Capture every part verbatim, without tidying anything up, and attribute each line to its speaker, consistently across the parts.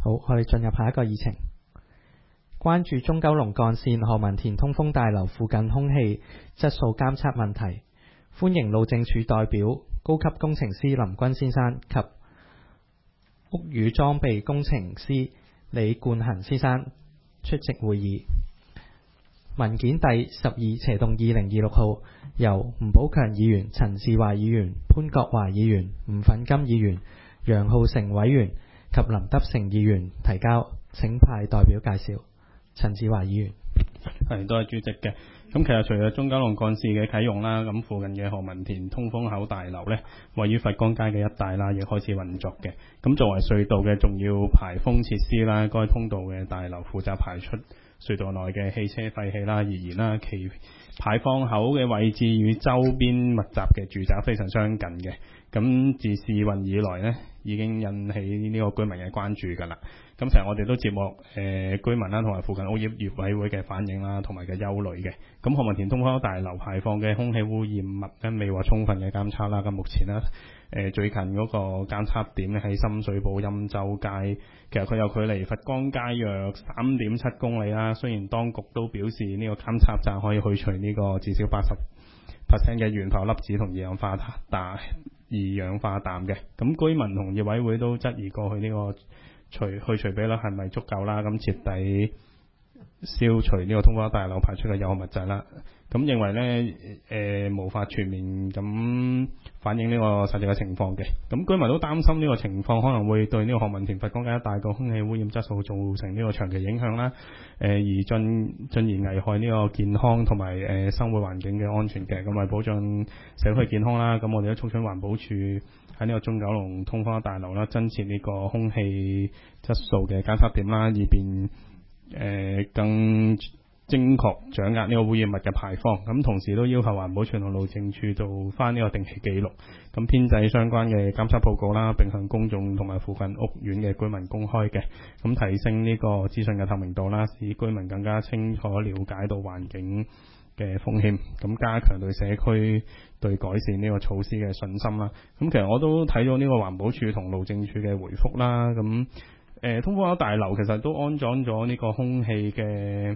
Speaker 1: 好，我哋進入下一個議程。關注中九龍幹線何文田通風大樓附近空氣質素監測問題，歡迎路政署代表高級工程師林君先生及屋宇裝備工程師李冠恒先生出席會議。文件第十二斜動二零二六號，由吳寶強議員、陳志華議員、潘國華議員、吳奮金議員、楊浩成委員及林德成議員提交，請派代表介紹。陳志華議員。
Speaker 2: 係，多謝主席嘅。咁其實除咗中九龍幹線嘅啟用啦，咁附近嘅何文田通風口大樓呢，位於佛光街嘅一帶啦，亦開始運作嘅。咁作為隧道嘅重要排風設施啦，該通道嘅大樓負責排出隧道內嘅汽車廢氣啦而言啦，其排放口嘅位置與周邊密集嘅住宅非常相近嘅。咁自試運以來呢，已經引起呢個居民嘅關注㗎啦。咁其實我哋都接獲誒、呃、居民啦，同埋附近屋業業委會嘅反映啦，同埋嘅憂慮嘅。咁何文田通風口大樓排放嘅空氣污染物咧，未獲充分嘅監測啦。咁目前呢，誒、呃、最近嗰個監測點咧喺深水埗欽州街，其實佢有距離佛光街約三點七公里啦。雖然當局都表示呢個監測站可以去除呢個至少八十 percent 嘅懸浮粒子同二氧化氮、二氧化氮嘅。咁居民同業委會都質疑過去呢、這個除去除比率係咪足夠啦？咁徹底消除呢個通風口大樓排出嘅有害物質啦。咁認為呢，誒、呃、無法全面咁反映呢個實際嘅情況嘅。咁居民都擔心呢個情況可能會對呢個何文田佛光街一帶個空氣污染質素造成呢個長期影響啦。誒、呃、而進進而危害呢個健康同埋誒生活環境嘅安全嘅。咁為保障社區健康啦，咁我哋都促請環保署喺呢個中九龍通風口大樓啦，增設呢個空氣質素嘅監測點啦，以便誒、呃、更精確掌握呢個污染物嘅排放。咁同時都要求環保署同路政署做翻呢個定期記錄，咁編製相關嘅監測報告啦，並向公眾同埋附近屋苑嘅居民公開嘅，咁提升呢個資訊嘅透明度啦，使居民更加清楚了解到環境嘅風險，咁加強對社區對改善呢個措施嘅信心啦。咁其實我都睇咗呢個環保署同路政署嘅回覆啦。咁誒、呃、通風口大樓其實都安裝咗呢個空氣嘅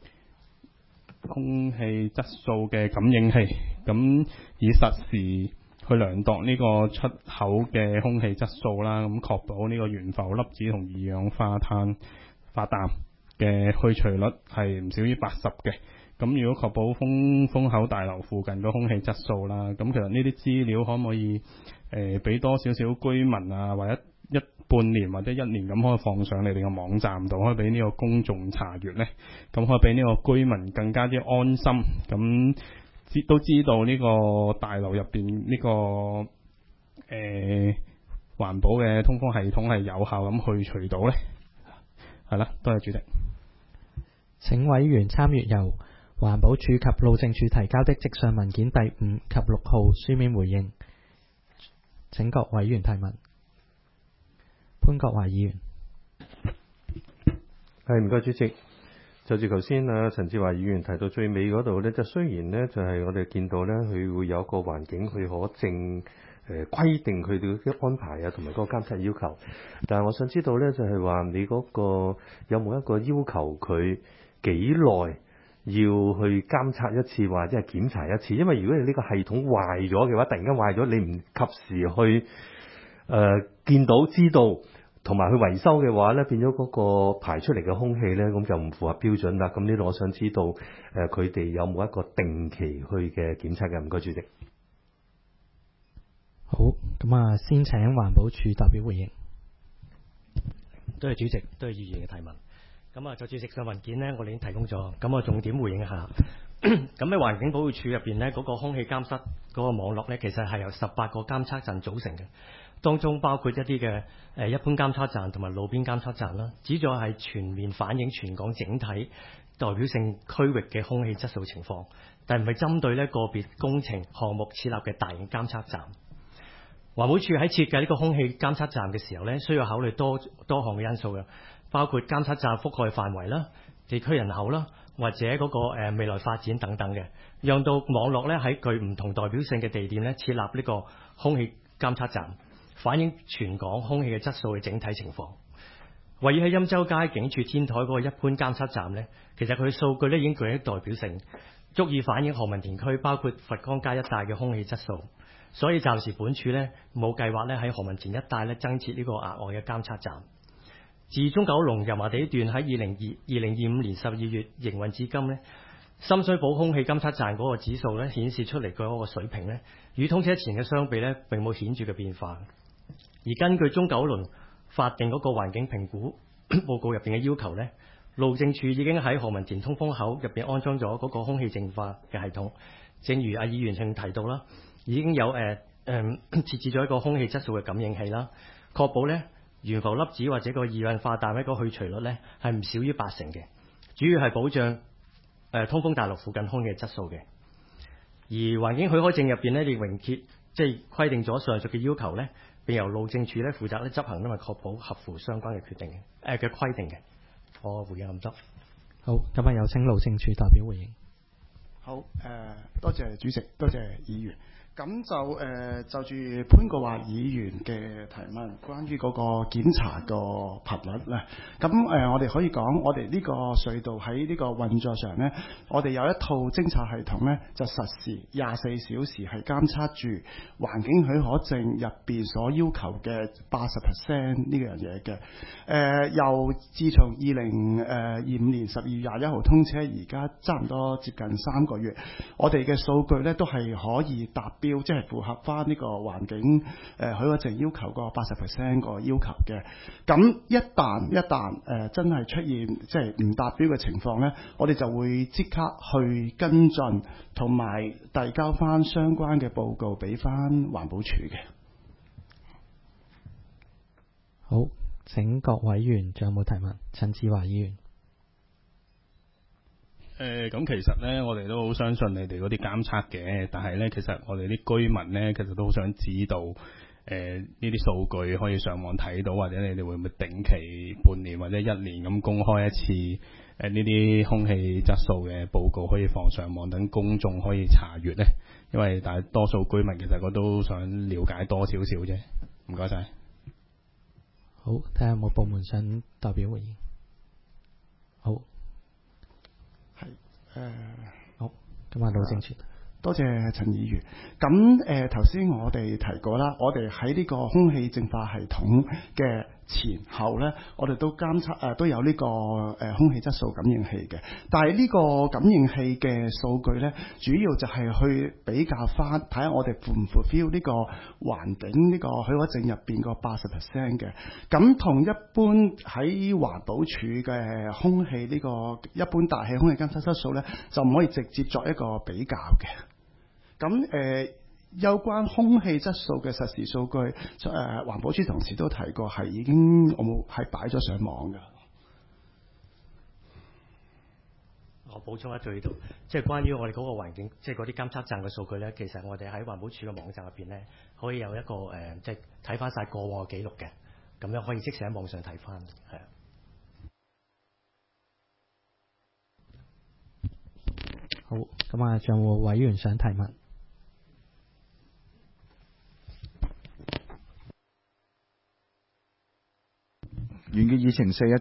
Speaker 2: 空氣質素嘅感應器，咁以實時去量度呢個出口嘅空氣質素啦，咁確保呢個懸浮粒子同二氧化碳化氮嘅去除率係唔少於八十嘅。咁如果確保風風口大樓附近嘅空氣質素啦，咁其實呢啲資料可唔可以誒俾、呃、多少少居民啊，或者一半年或者一年咁可以放上你哋嘅網站度，可以俾呢個公眾查閱呢？咁可以俾呢個居民更加之安心，咁知都知道呢個大樓入邊呢個誒、呃、環保嘅通風系統係有效咁去除到呢。係啦，多謝主席。
Speaker 1: 請委員參閱由環保署及路政署提交的直上文件第五及六號書面回應。請各委員提問。潘國華議員。
Speaker 3: 係，唔該主席。就住頭先啊陳志華議員提到最尾嗰度呢，就雖然呢，就係、是、我哋見到呢，佢會有一個環境許可證誒、呃、規定佢哋嘅安排啊，同埋嗰個監測要求。但係我想知道呢，就係、是、話你嗰個有冇一個要求佢幾耐要去監測一次或者係檢查一次？因為如果你呢個系統壞咗嘅話，突然間壞咗，你唔及時去誒、呃、見到知道同埋去維修嘅話咧，變咗嗰個排出嚟嘅空氣咧，咁就唔符合標準啦。咁呢度我想知道誒佢哋有冇一個定期去嘅檢測嘅？唔該主席。
Speaker 1: 好，咁啊，先請環保署代表回應。
Speaker 4: 多謝主席，多謝議員嘅提問。咁啊，就住直上文件呢，我哋已經提供咗。咁我重點回應一下。咁喺環境保護署入邊呢，嗰個空氣監測嗰個網絡呢，其實係由十八個監測站組成嘅，當中包括一啲嘅誒一般監測站同埋路邊監測站啦，旨在係全面反映全港整體代表性區域嘅空氣質素情況，但唔係針對呢個別工程項目設立嘅大型監測站。環保署喺設計呢個空氣監測站嘅時候呢，需要考慮多多項嘅因素嘅，包括監測站覆蓋範圍啦、地區人口啦，或者嗰個誒未來發展等等嘅，讓到網絡咧喺具唔同代表性嘅地點咧設立呢個空氣監測站，反映全港空氣嘅質素嘅整體情況。 位於喺欽州街警署天台嗰個一般監測站呢，其實佢數據咧已經具有代表性，足以反映何文田區包括佛光街一帶嘅空氣質素。所以暫時本署呢冇計劃咧喺何文田一帶咧增設呢個額外嘅監測站。自中九龍油麻地段喺二零二二零二五年十二月營運至今呢，深水埗空氣監測站嗰個指數咧顯示出嚟嘅嗰個水平呢，與通車前嘅相比呢並冇顯著嘅變化。而根據中九龍法定嗰個環境評估報告入邊嘅要求呢，路政署已經喺何文田通風口入邊安裝咗嗰個空氣淨化嘅系統。正如阿議員曾提到啦，已經有誒誒、呃、設置咗一個空氣質素嘅感應器啦，確保呢懸浮粒子或者個二氧化氮一個去除率呢係唔少於八成嘅，主要係保障誒、呃、通風大樓附近空氣質素嘅。而環境許可證入邊呢，亦明確即係規定咗上述嘅要求呢，並由路政署咧負責咧執行，因為確保合乎相關嘅決定嘅誒嘅規定嘅。我回應咁多。
Speaker 1: 好，今日有請路政署代表回應。
Speaker 5: 好，誒、呃，多謝主席，多謝議員。咁就誒、呃、就住潘國華議員嘅提問，關於嗰個檢查個頻率咧，咁誒、呃、我哋可以講，我哋呢個隧道喺呢個運作上咧，我哋有一套偵察系統咧，就實時廿四小時係監測住環境許可證入邊所要求嘅八十 percent 呢樣嘢嘅。誒、呃、由自從二零誒二五年十二月廿一號通車，而家差唔多接近三個月，我哋嘅數據咧都係可以達標，即係符合翻呢個環境誒、呃、許可證要求個八十 percent 個要求嘅。咁一旦一旦誒、呃、真係出現即係唔達標嘅情況咧，我哋就會即刻去跟進，同埋遞交翻相關嘅報告俾翻環保署嘅。
Speaker 1: 好，請各委員仲有冇提問？陳志華議員。
Speaker 2: 誒咁、呃、其實咧，我哋都好相信你哋嗰啲監測嘅，但係咧，其實我哋啲居民咧，其實都好想知道誒呢啲數據可以上網睇到，或者你哋會唔會定期半年或者一年咁公開一次誒呢啲空氣質素嘅報告，可以放上網等公眾可以查閲咧？因為大多數居民其實我都想了解多少少啫。唔該晒。
Speaker 1: 好，睇下有冇部門想代表回應。好。
Speaker 5: 誒、呃、
Speaker 1: 好，咁啊，路政署。
Speaker 5: 多謝陳議員。咁誒頭先我哋提過啦，我哋喺呢個空氣淨化系統嘅前後呢，我哋都監測誒、呃、都有呢、這個誒、呃、空氣質素感應器嘅。但係呢個感應器嘅數據呢，主要就係去比較翻睇下我哋符唔 fulfill 呢個環境呢個許可證入邊個八十 percent 嘅。咁同一般喺環保署嘅空氣呢、這個一般大氣空氣監測質素呢，就唔可以直接作一個比較嘅。咁誒、呃，有關空氣質素嘅實時數據，誒、呃、環保署同事都提過，係已經我冇係擺咗上網㗎。
Speaker 4: 我補充一句呢度，即係關於我哋嗰個環境，即係嗰啲監測站嘅數據咧，其實我哋喺環保署嘅網站入邊咧，可以有一個誒、呃，即係睇翻晒過往嘅記錄嘅，咁樣可以即時喺網上睇翻，係啊。
Speaker 1: 好，咁啊，仲有冇委員想提問？
Speaker 6: 原嘅議程四一